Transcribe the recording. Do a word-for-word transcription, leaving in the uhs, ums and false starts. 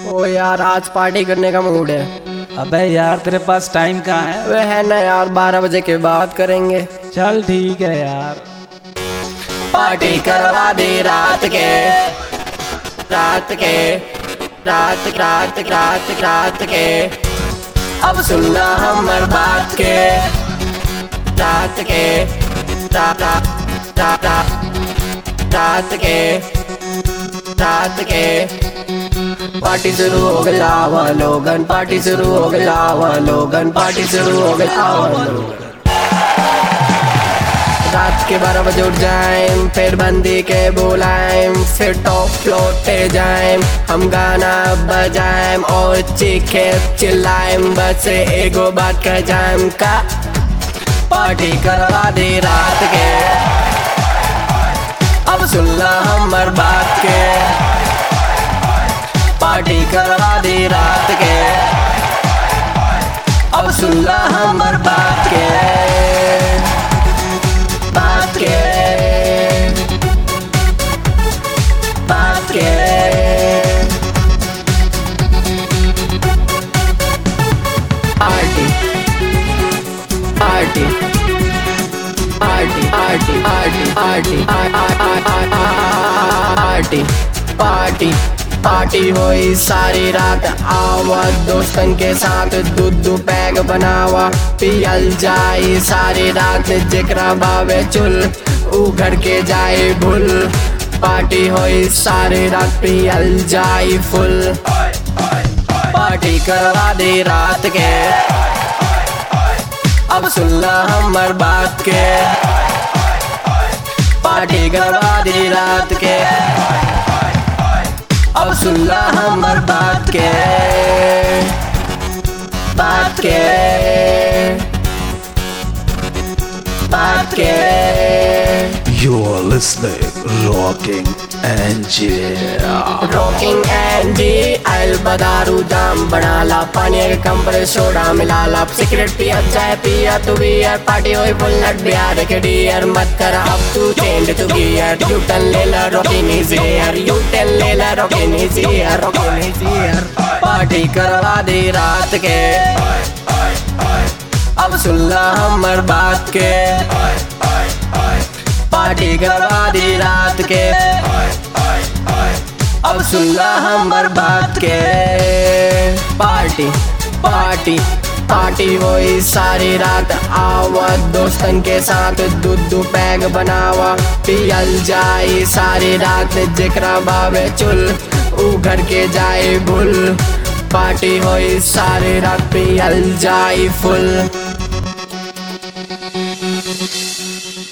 ओ यार आज पार्टी करने का मूड है। अबे यार तेरे पास टाइम कहाँ है? वह है ना यार, बारह बजे के बाद करेंगे। चल ठीक है यार। पार्टी करवा दे रात के रात के रात रात रात रात के। अब सुनना हमर बात के रात के रात रात रात रात के रात के। पार्टी शुरू हो गई आवा लोगन, पार्टी शुरू हो गई आवा लोगन, पार्टी शुरू हो गई आवा लोगन। रात के बारह बजे उठ जाएं, फिर बंदी के बुलाएं, फिर टॉप फ्लोर पे जाएं, हम गाना बजाएं और चीखे चिल्लाएं। बस एगो बात कह जाएं का पार्टी करवा दे रात के। अब सुनना हमर बात के, पार्टी करवा दे रात के। अब सुनना हमर बात के बात के बात के। Party party party party party party party party party होई सारी रात। आवा दोस्तन के साथ दूध पैग बनावा, पियल जाई सारी रात। जेकरा बावे चुल ऊ घर के जाए भूल। पार्टी होई सारी रात, पियल जाई फुल। पार्टी करवा दे रात के। अब सुनना हमर बात के, पार्टी करवा दे रात के। अब सुनना हमर बात के बात के बात के। You're listening Rocking Angie rocking एंडी आइल बदारू जाम बनाला। पानी के कंप्रेस सोडा मिलाला। सिगरेट पिया चाहे पिया तू बियर, पार्टी होई फुल नट बिहार के डियर। मत कर अब तू चेंज तू गियर, यू टर्न ले ला rocking is here, U turn ले ला rocking is here, rocking is here. Party करवा दे रात के। अब सुनना हमर बात के, पार्टी करवा दे रात के। अब सुनना हमर बात के। पार्टी पार्टी पार्टी होई सारी रात। आवा दोस्तन के साथ दूध पैग बनावा, पियल जाई सारी रात। जेकरा बावे चुल ऊ घर के जाए भूल। पार्टी होई सारी रात, पियल जाई फुल।